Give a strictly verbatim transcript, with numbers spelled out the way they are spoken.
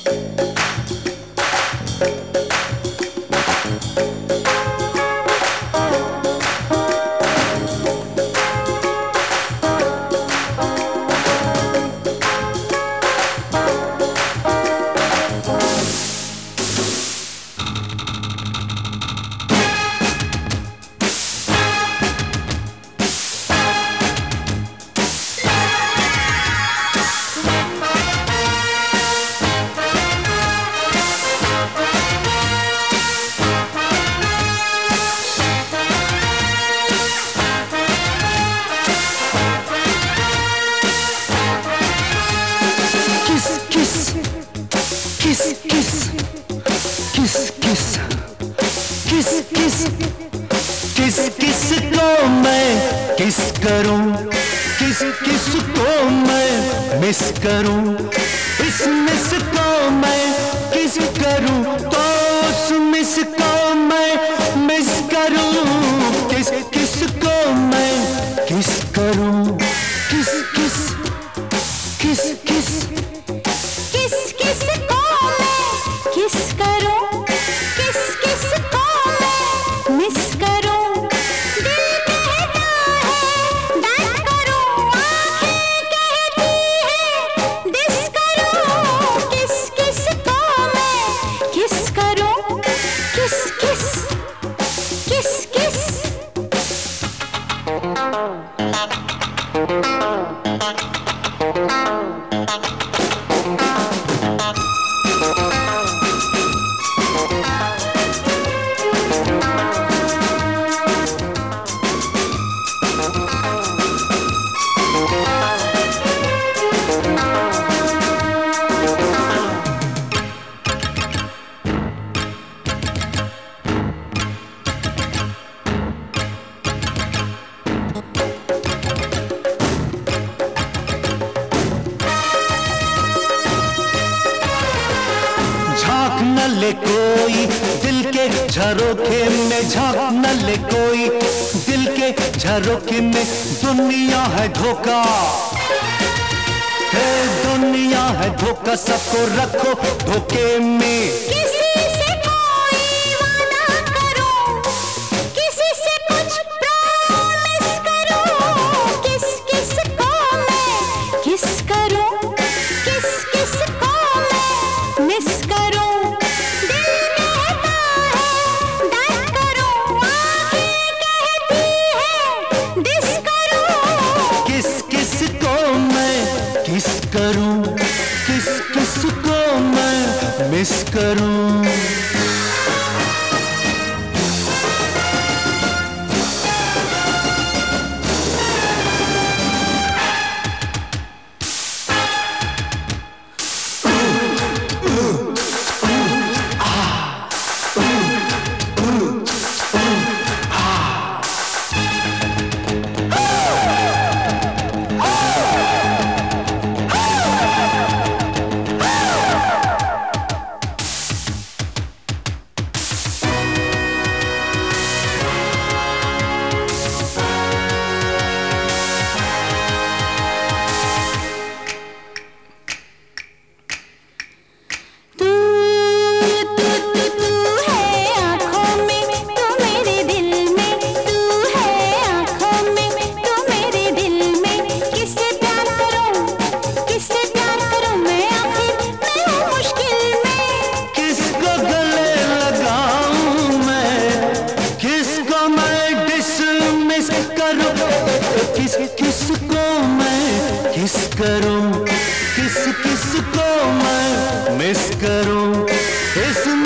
किस किस किस किस को मैं किस करूं, किस किस को मैं मिस करूं, इस मिस को मैं किस करूं, तो उस मिस को मैं मिस करूं, किस किस को मैं किस करूं, किस किस किस किस किस किस को मैं किस करूं, किस किस को मैं मिस करूं, दिल कहता है डैट करूं, आंखें कहती है दिस करूं, किस किस को मैं किस करूं, किस किस किस किस न ले कोई दिल के झरोखे में, झांक न ले कोई दिल के झरोखे में, दुनिया है धोखा है, दुनिया है धोखा, सबको रखो धोखे में। किसी से कोई वादा करो, किसी से कुछ प्रॉमिस करो, किस किस को मैं किस करूं, किस किस को मैं मिस करूं, किस करूं, किस किस को मैं मिस करूं। किस किस को मैं किस करूं, किस किस को मैं मिस करूं, इस